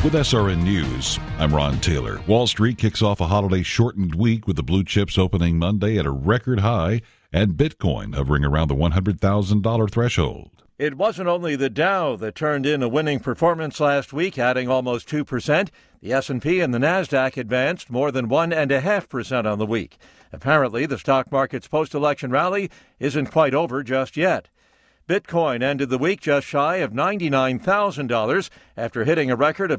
With SRN News, I'm Ron Taylor. Wall Street kicks off a holiday-shortened week with the blue chips opening Monday at a record high and Bitcoin hovering around the $100,000 threshold. It wasn't only the Dow that turned in a winning performance last week, adding almost 2%. The S&P and the Nasdaq advanced more than 1.5% on the week. Apparently, the stock market's post-election rally isn't quite over just yet. Bitcoin ended the week just shy of $99,000 after hitting a record of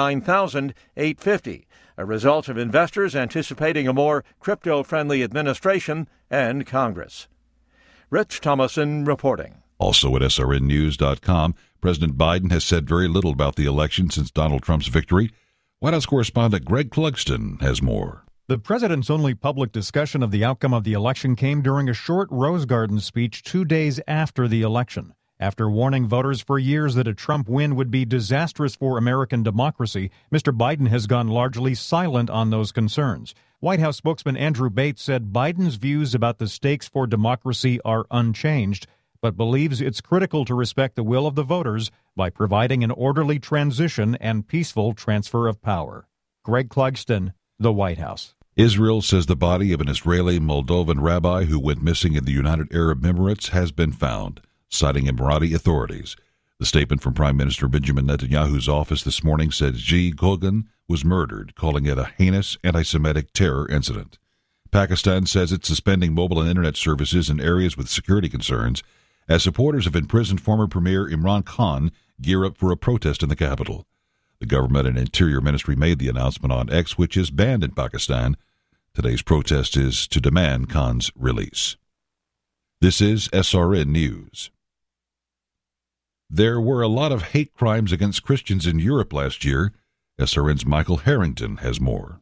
$99,850, a result of investors anticipating a more crypto-friendly administration and Congress. Rich Thomason reporting. Also at srnnews.com, President Biden has said very little about the election since Donald Trump's victory. White House correspondent Greg Clugston has more. The president's only public discussion of the outcome of the election came during a short Rose Garden speech 2 days after the election. After warning voters for years that a Trump win would be disastrous for American democracy, Mr. Biden has gone largely silent on those concerns. White House spokesman Andrew Bates said Biden's views about the stakes for democracy are unchanged, but believes it's critical to respect the will of the voters by providing an orderly transition and peaceful transfer of power. Greg Clugston, the White House. Israel says the body of an Israeli-Moldovan rabbi who went missing in the United Arab Emirates has been found, citing Emirati authorities. The statement from Prime Minister Benjamin Netanyahu's office this morning said G. Gogan was murdered, calling it a heinous anti-Semitic terror incident. Pakistan says it's suspending mobile and internet services in areas with security concerns as supporters of imprisoned former Premier Imran Khan gear up for a protest in the capital. The government and Interior Ministry made the announcement on X, which is banned in Pakistan. Today's protest is to demand Khan's release. This is SRN News. There were a lot of hate crimes against Christians in Europe last year. SRN's Michael Harrington has more.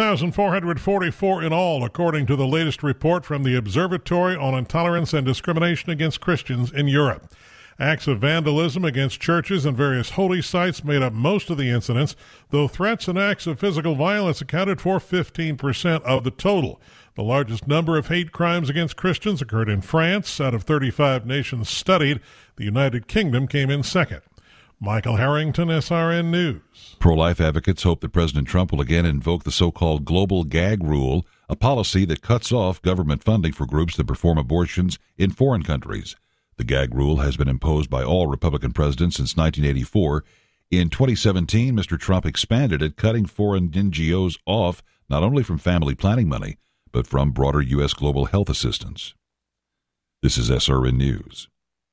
2,444 in all, according to the latest report from the Observatory on Intolerance and Discrimination Against Christians in Europe. Acts of vandalism against churches and various holy sites made up most of the incidents, though threats and acts of physical violence accounted for 15% of the total. The largest number of hate crimes against Christians occurred in France. Out of 35 nations studied, the United Kingdom came in second. Michael Harrington, SRN News. Pro-life advocates hope that President Trump will again invoke the so-called global gag rule, a policy that cuts off government funding for groups that perform abortions in foreign countries. The gag rule has been imposed by all Republican presidents since 1984. In 2017, Mr. Trump expanded it, cutting foreign NGOs off not only from family planning money, but from broader U.S. global health assistance. This is SRN News.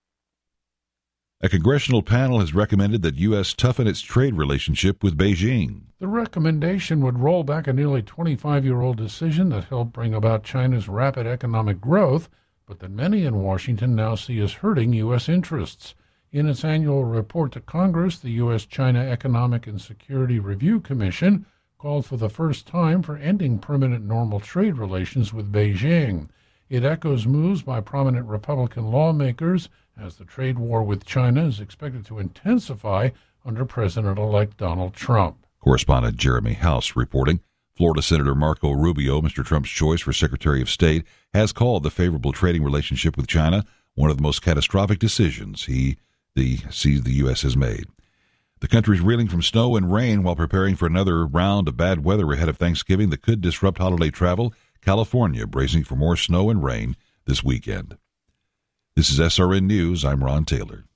A congressional panel has recommended that U.S. toughen its trade relationship with Beijing. The recommendation would roll back a nearly 25-year-old decision that helped bring about China's rapid economic growth, but that many in Washington now see as hurting U.S. interests. In its annual report to Congress, the U.S.-China Economic and Security Review Commission called for the first time for ending permanent normal trade relations with Beijing. It echoes moves by prominent Republican lawmakers as the trade war with China is expected to intensify under President-elect Donald Trump. Correspondent Jeremy House reporting. Florida Senator Marco Rubio, Mr. Trump's choice for Secretary of State, has called the favorable trading relationship with China one of the most catastrophic decisions he sees the U.S. has made. The country is reeling from snow and rain while preparing for another round of bad weather ahead of Thanksgiving that could disrupt holiday travel. California bracing for more snow and rain this weekend. This is SRN News. I'm Ron Taylor.